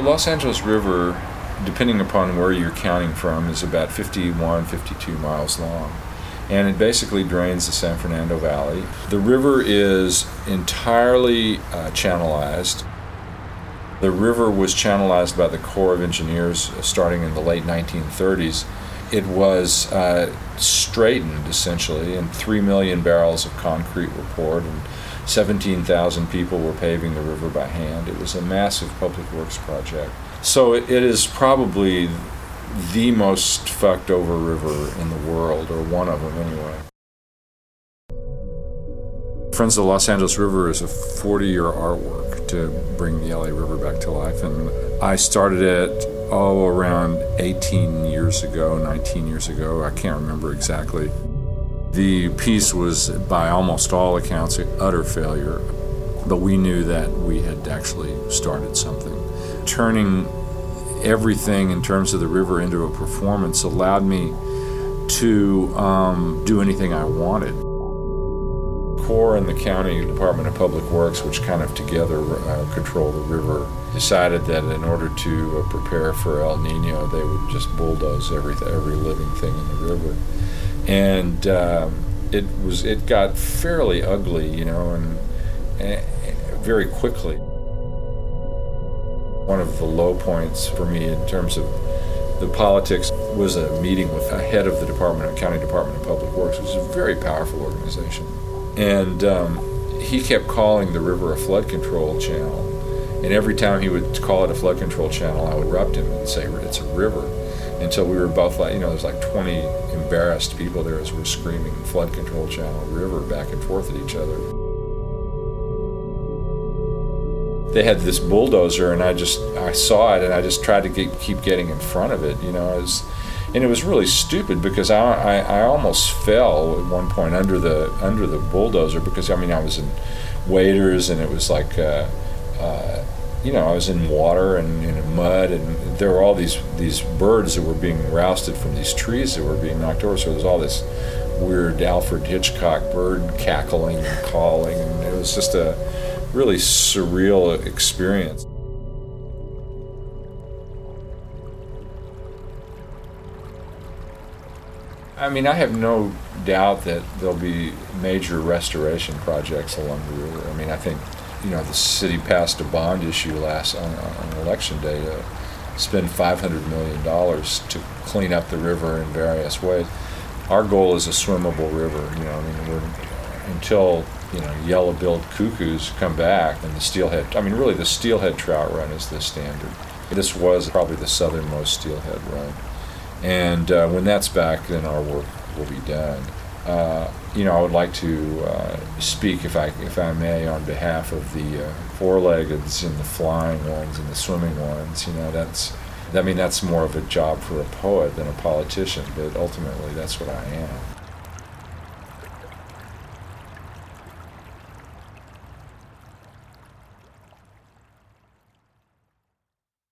The Los Angeles River, depending upon where you're counting from, is about 51, 52 miles long. And it basically drains the San Fernando Valley. The river is entirely channelized. The river was channelized by the Corps of Engineers starting in the late 1930s. It was straightened, essentially, and 3 million barrels of concrete were poured, and 17,000 people were paving the river by hand. It was a massive public works project. So it is probably the most fucked over river in the world, or one of them anyway. Friends of the Los Angeles River is a 40-year artwork to bring the LA River back to life, and I started it around 18 years ago, 19 years ago, I can't remember exactly. The piece was, by almost all accounts, an utter failure, but we knew that we had actually started something. Turning everything in terms of the river into a performance allowed me to do anything I wanted. Corps and the County Department of Public Works, which kind of together control the river, decided that in order to prepare for El Nino, they would just bulldoze every living thing in the river. And it got fairly ugly, and very quickly. One of the low points for me in terms of the politics was a meeting with the head of the County Department of Public Works, which is a very powerful organization. And he kept calling the river a flood control channel. And every time he would call it a flood control channel, I would interrupt him and say, it's a river. Until we were both like, there's like 20 embarrassed people there as we're screaming flood control channel, river, back and forth at each other. They had this bulldozer, and I saw it, and I just tried to keep getting in front of it, and it was really stupid because I almost fell at one point under the bulldozer because I was in waders, and it was like I was in water and in mud, and there were all these birds that were being rousted from these trees that were being knocked over. So there was all this weird Alfred Hitchcock bird cackling and calling, and it was just a really surreal experience. I have no doubt that there'll be major restoration projects along the river. I think, the city passed a bond issue on election day to spend $500 million to clean up the river in various ways. Our goal is a swimmable river, until, yellow-billed cuckoos come back and the steelhead, really the steelhead trout run is the standard. This was probably the southernmost steelhead run. And when that's back, then our work will be done. I would like to speak, if I may, on behalf of the four-leggeds and the flying ones and the swimming ones. That's more of a job for a poet than a politician, but ultimately that's what I am.